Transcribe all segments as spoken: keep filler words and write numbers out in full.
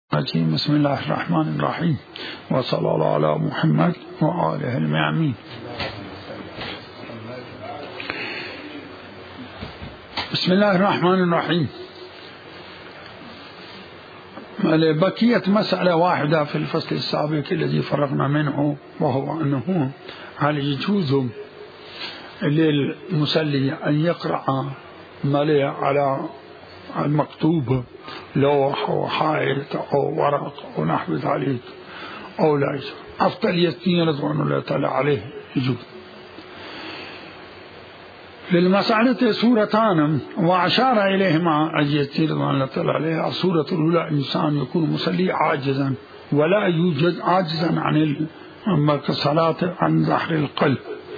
بسم الله الرحمن الرحيم وصلى الله على محمد وآله الميامين. بسم الله الرحمن الرحيم. بقيت مسألة واحدة في الفصل السابق الذي فرغنا منه، وهو أنه هل يجوز للمصلي أن يقرأ ملي على المكتوب لوح أو حائط أو ورق أو نحو ذلك أو لا يجوز؟ أفضليتين رضوان الله تعالى عليه يجوز. للمسألة سورتان وأشار إليهما اليسير رضوان الله تعالى عليه. السورة الأولى إنسان يكون مصلي عاجزا ولا يوجد عاجزا عن الصلاة عن ظهر القلب،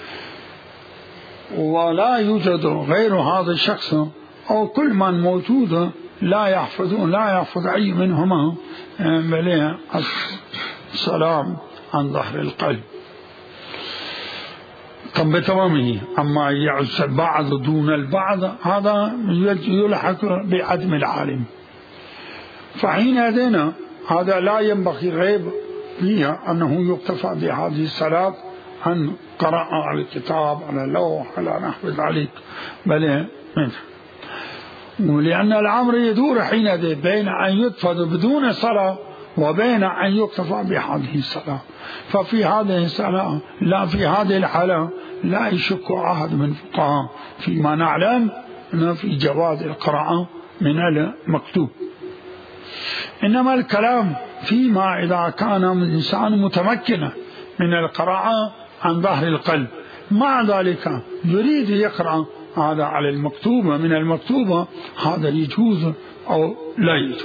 ولا يوجد غير هذا الشخص أو كل من موجود لا يحفظون لا يحفظ أي منهما مليه السلام عن ظهر القلب طب بتمامه. أما يعز البعض دون البعض هذا يلحق بعدم العالم، فحينئذ هذا لا ينبغي غيب فيها أنه يكتفى بهذه الصلاة عن قراءة على الكتاب على اللوح على نحو ذلك، بل منه. ولأن الأمر يدور حينئذ بين أن يتفض بدون صلاة وبين أن يكتفى بهذه الصلاة. ففي هذه الصلاة لا في هذه الحالة لا يشك أحد من الفقهاء فيما نعلم أنه في جواز القراءة من المكتوب، إنما الكلام فيما إذا كان الإنسان متمكنا من القراءة عن ظهر القلب مع ذلك يريد يقرأ هذا على المكتوبة من المكتوبة، هذا يجوز أو لا يجوز.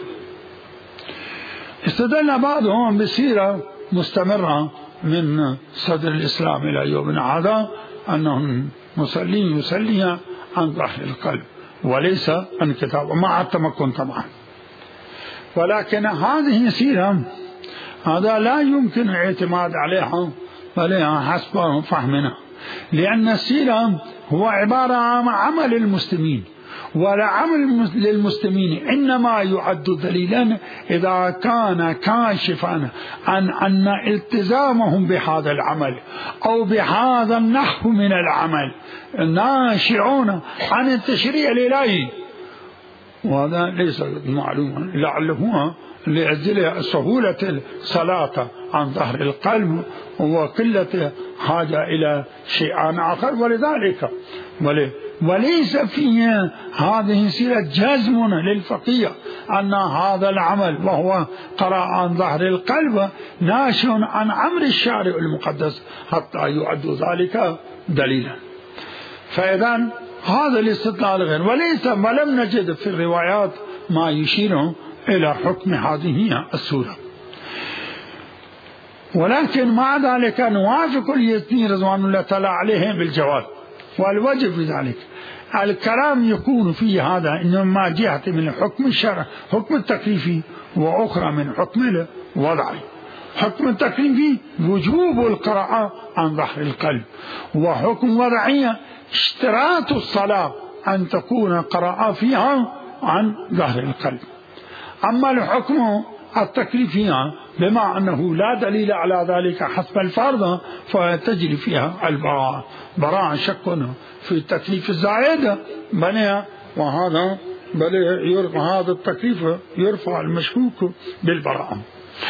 استدل بعضهم بسيرة مستمرة من صدر الإسلام إلى يومنا هذا أنه مصلي يصلي عن ظهر القلب وليس عن كتاب مع التمكن طبعا، ولكن هذه سيرة هذا لا يمكن الاعتماد عليها عليها حسب فهمنا، لأن السيرة هو عبارة عن عمل المسلمين، ولا عمل للمسلمين إنما يعد دليلا إذا كان كاشفا عن أن التزامهم بهذا العمل أو بهذا النحو من العمل ناشعون عن التشريع الإلهي، وهذا ليس معلوما لعله لأجل سهولة الصلاة عن ظهر القلب وقلة حاجة إلى شيء آخر، ولذلك وليس فيه هذه سيرة جزم للفقيه أن هذا العمل وهو قراءة عن ظهر القلب ناشئ عن أمر الشارع المقدس حتى يعد ذلك دليلا. فإذا هذا الاستدلال غير، وليس ولم نجد في الروايات ما يشير إلى حكم هذه السورة، ولكن مع ذلك نوافق اليسير رضوان الله تعالى عليه بالجواب. والوجه في ذلك الكلام يكون في هذا إنما جهة من حكم الشرع حكم التكليفي، وأخرى من حكم الوضعي. حكم التكليفي وجوب القراءة عن ظهر القلب، وحكم وضعي اشتراط الصلاة أن تكون قراءة فيها عن ظهر القلب. أما الحكم التكليفي بما أنه لا دليل على ذلك حسب الفرض فتجري فيها البراءة، براءة شك في التكليف الزائد بل وهذا بل هذا التكليف يرفع المشكوك بالبراءة.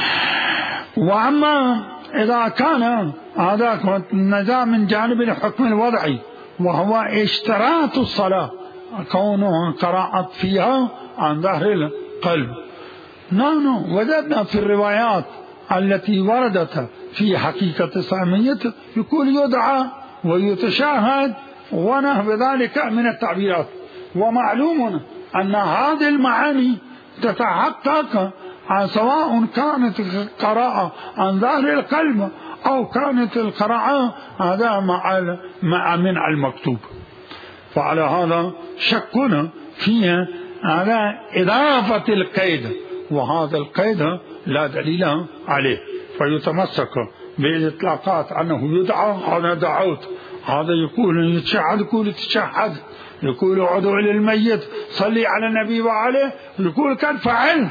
وأما إذا كان هذا النظام من جانب الحكم الوضعي وهو اشتراط الصلاة كونه قراءة فيها عن ظهر القلب، نحن وجدنا في الروايات التي وردت في حقيقة الصامية يقول يدعى ويتشاهد ونحو ذلك من التعبيرات، ومعلوم أن هذه المعاني تتحقق سواء كانت قراءة عن ظهر القلب أو كانت القراءة هذا مع مع من المكتوب. فعلى هذا شكنا فيه على إضافة القيد، وهذا القيد لا دليل عليه، فيتمسك بالإطلاقات أنه يدعى أنا دعوت، هذا يقول يتشهد يقول تشهد، يقول عدو إلى الميت صلي على النبي وعليه، يقول كان فعلت،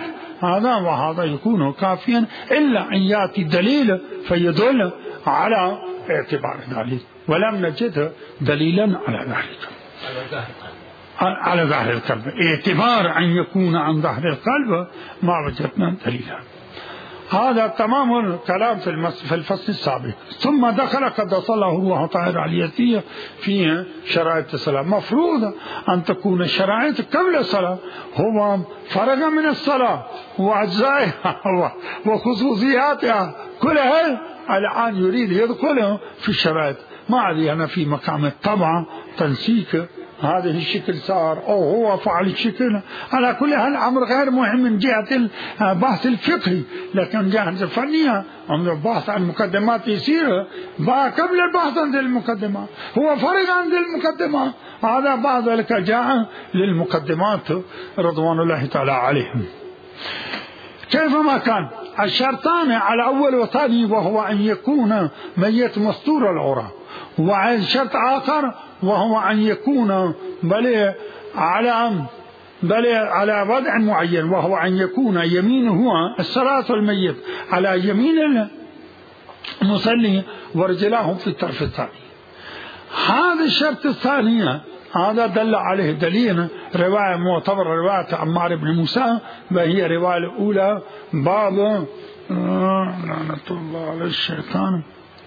هذا وهذا يكون كافيا إلا أن يأتي دليل فيدل على اعتبار ذلك، ولم نجد دليلا على ذلك على ظهر القلب. اعتبار أن يكون عن ظهر القلب ما وجدنا دليلا. هذا تمام الكلام في الفصل السابق. ثم دخل قدس الله روحه طاهر اليسير في شرائط الصلاة. مفروض أن تكون الشرائط قبل الصلاة، هو فرغ من الصلاة وأجزائها وخصوصياتها كلها، الآن يريد يدخل في الشرائط. ما أدري أنا في مقام الطبع تنسيق هذه الشكل صار أو هو فعل الشكل. على كل حال الأمر غير مهم من جهة البحث الفقهي، لكن جهة الفنية البحث عن المقدمات يصير قبل البحث عن المقدمات. هو فرق عن المقدمات، هذا بعد ذلك جاء للمقدمات رضوان الله تعالى عليهم. كيفما كان الشرطان على أول وثاني، وهو أن يكون ميت مستور العورة، وشرط آخر وهو أن يكون بل على بل على وضع معين، وهو أن يكون يمينه الصلاة الميت على يمين المصلي ورجلاه في الطرف الثاني. هذا الشرط الثاني هذا دل عليه دليل رواية معتبرة، رواية عمار بن موسى، وهي رواية الأولى باب لعنة الله على الشيطان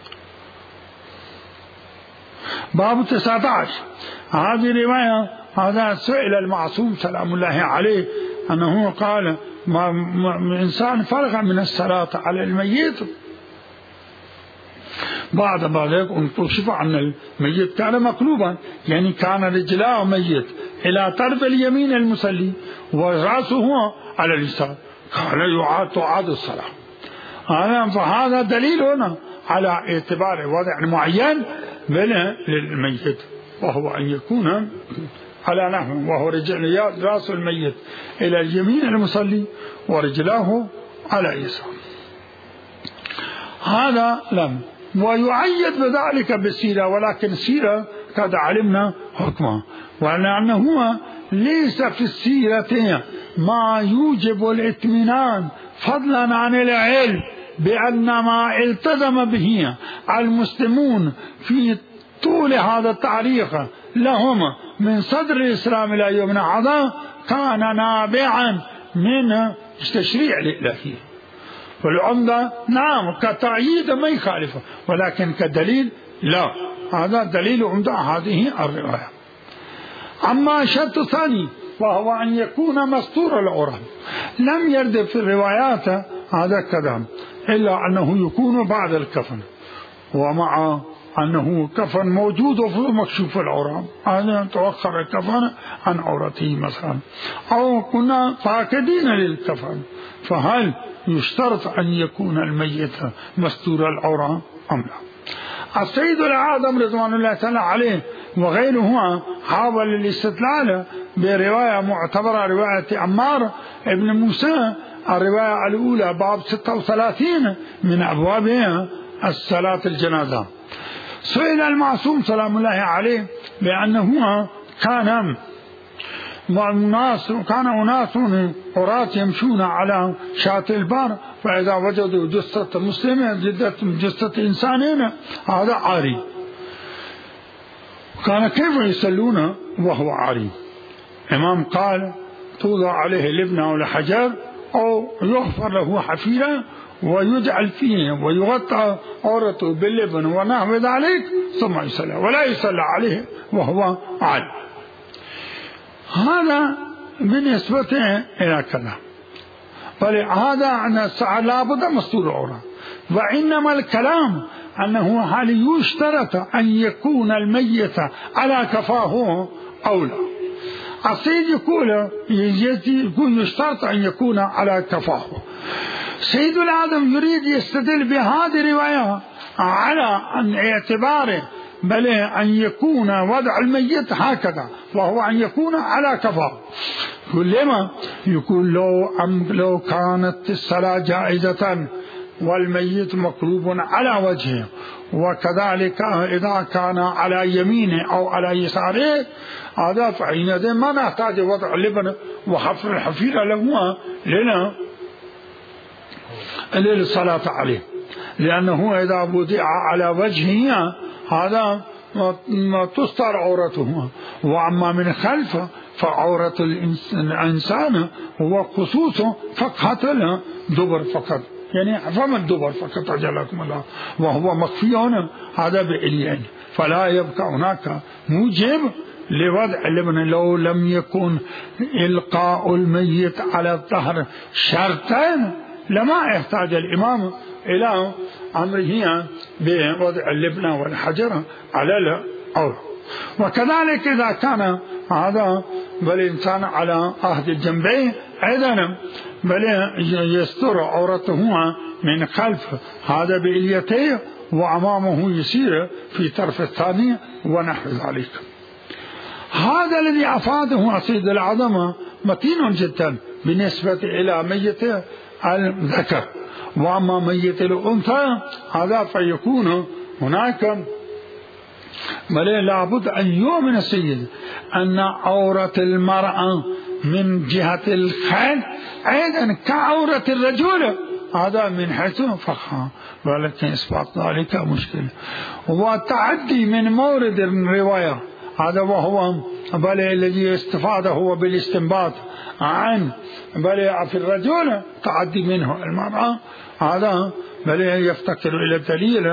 باب تسعة عشر. هذه رواية هذا سئل المعصوم سلام الله عليه أنه قال ما إنسان فرغ من الصلاة على الميت بعد ذلك انكشف عن الميت كان مقلوبا، يعني كان رجلاه ميت إلى طرف اليمين المصلي ورأسه على اليسار، قال يعاد تعاد الصلاة. فهذا دليل هنا على اعتبار وضع معين للميت، وهو أن يكون على نحو، وهو رجل رأس الميت إلى اليمين المصلي ورجلاه على اليسار. هذا لم ويعيد بذلك بالسيرة، ولكن السيرة قد علمنا حكمها، ولأنه ليس في السيرة ما يوجب الاطمئنان فضلا عن العلم بأن ما التزم به المسلمون في طول هذا التاريخ لهم من صدر الإسلام إلى يومنا هذا كان نابعا من التشريع الإلهي. والعمدة نعم كتأييد ما يخالفه، ولكن كدليل لا، هذا دليل عمدة هذه الرواية. أما الشرط الثاني وهو أن يكون مستور العورة، لم يرد في الروايات هذا كلام إلا أنه يكون بعد الكفن، ومع أنه كفن موجود وفي مكشوف العورة، هذا تؤخر الكفن عن عورته مثلا، أو كنا فاقدين للكفن، فهل يشترط أن يكون الميت مستور العورة أم لا؟ السيد الأعظم رضوان الله تعالى عليه وغيره حاول الاستدلال برواية معتبرة، رواية عمار ابن موسى، الرواية الأولى باب ستة وثلاثين من أبوابها الصلاة الجنازة. سئل المعصوم سلام الله عليه بأنه كان والناس كان أناس عراة يمشون على شاطئ البحر، فإذا وجدوا جثة مسلمة جثة إنسان هذا عاري، كان كيف يصلون وهو عاري؟ إمام قال توضع عليه لبنة ولا حجر أو يحفر له حفيرة ويجعل فيه ويغطى عورته باللبن ونحو ذلك ثم يصلى، ولا يصلى عليه وهو عاري. هذا بالنسبة إلى كذا، بل هذا أن لابد مستور العورة، وإنما الكلام أنه هل يشترط أن يكون الميت على كفاه أو لا؟ السيد يقول يقول يشترط أن يكون على كفاه. سيد العالم يريد يستدل بهذه الرواية على أن اعتباره بل أن يكون وضع الميت هكذا، وهو أن يكون على كفاه. لما يقول لو لو كانت الصلاة جائزة والميت مقلوب على وجهه، وكذلك إذا كان على يمينه أو على يساره هذا فحينئذ ما نحتاج وضع اللبن وحفر الحفيرة له لنا للصلاة عليه، لأنه إذا وضع على وجهه هذا تستر عورته، وأما من خلفه فعورة الإنسان هو خصوصه فقط الدبر فقط، يعني فم الدبر فقط أجلكم الله، وهو مخفي هنا هذا بإليين، فلا يبقى هناك موجب لوضع اللبن. لو لم يكن إلقاء الميت على الظهر شرطا لما يحتاج الإمام إلى أمره بوضع اللبنة والحجر على العورة. وكذلك إذا كان هذا بالإنسان على أحد الجنبين أيضا بل يستر عورته من خلف هذا بإليته، وأمامه يسير في طرف الثاني ونحو ذلك. هذا الذي أفاده أسيد العظمة متين جدا بالنسبة إلى ميت الذكر، وأما ميت الأنثى هذا فيكون هناك بل لابد أن يؤمن السيد أن عورة المرأة من جهة الخيل أيضا كعورة الرجل، هذا من حيث فقه، ولكن إثبات ذلك مشكلة. وتعدي من مورد الرواية هذا وهو بل الذي استفاد هو بالاستنباط عن بل في الرجل تعدي منه المرأة، هذا بل يفتكر إلى الدليل،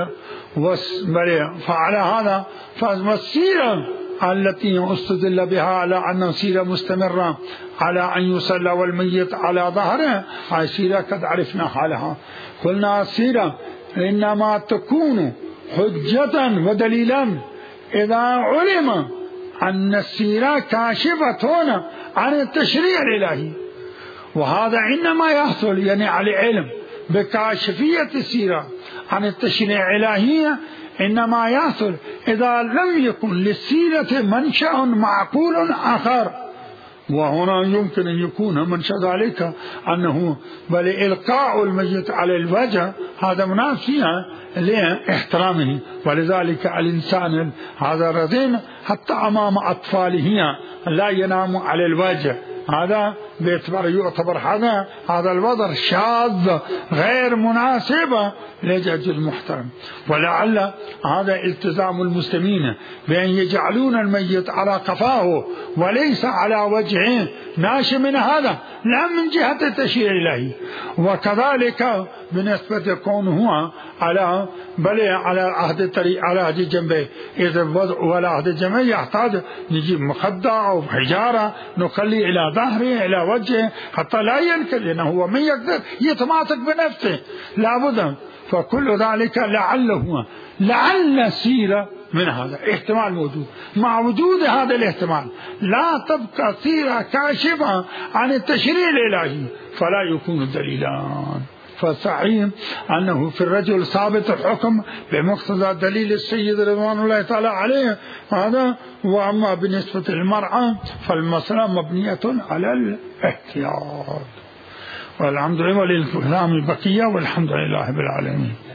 بل فعلى هذا فالسيرة التي استدل بها على أنه سيرة مستمرة على أن يصلى والميت على ظهره، هذه سيرة قد عرفنا حالها. قلنا السيرة إنما تكون حجة ودليلا إذا علم أن السيرة كاشفة هنا عن التشريع الإلهي، وهذا إنما يحصل يعني على علم بكاشفية السيرة عن التشريع الإلهي، إنما يحصل إذا لم يكن للسيرة منشأ معقول آخر. وهنا يمكن أن يكون منشأ ذلك أنه بل إلقاء الميت على الوجه هذا منافيا لاحترامه، ولذلك الإنسان هذا رزين حتى أمام أطفاله لا ينام على الوجه، هذا باعتبار يعتبر هذا هذا الوضع شاذ غير مناسب لجهة المحترم. ولعل هذا التزام المسلمين بأن يجعلون الميت على قفاه وليس على وجهه ناشئ من هذا لا من جهة التشريع الإلهي. وكذلك بالنسبة كونه على بل على عهد الطريق على عهد الجنبين، إذا وضع ولا عهد الجنبين يحتاج نجيب مخدة أو حجارة نخلي إلى ظهره إلى وجهه حتى لا ينكر، لأنه هو من يقدر يتماسك بنفسه لابد. فكل ذلك لعله لعل سيرة من هذا احتمال موجود، مع وجود هذا الاحتمال لا تبقى سيرة كاشفة عن التشريع الإلهي فلا يكون دليلان. فالصحيح أنه في الرجل ثابت الحكم بمقتضى دليل السيد رضوان الله تعالى عليه هذا، وأما بالنسبة للمرأة فالمسألة مبنية على الاحتياط. والحمد لله وللإسلام البقية، والحمد لله رب العالمين.